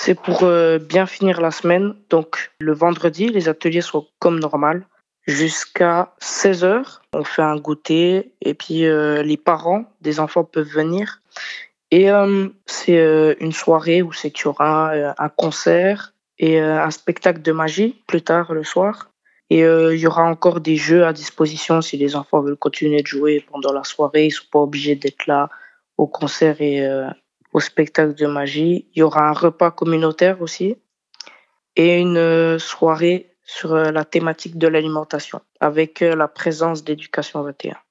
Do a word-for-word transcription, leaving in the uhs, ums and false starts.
C'est pour euh, bien finir la semaine. Donc, le vendredi, les ateliers sont comme normal. Jusqu'à seize heures, on fait un goûter et puis euh, les parents des enfants peuvent venir. Et euh, c'est euh, une soirée où c'est qu'il y aura euh, un concert et euh, un spectacle de magie plus tard le soir. Et euh, il y aura encore des jeux à disposition si les enfants veulent continuer de jouer pendant la soirée. Ils sont pas obligés d'être là au concert et euh, au spectacle de magie. Il y aura un repas communautaire aussi et une euh, soirée sur euh, la thématique de l'alimentation avec euh, la présence d'éducation vingt et un.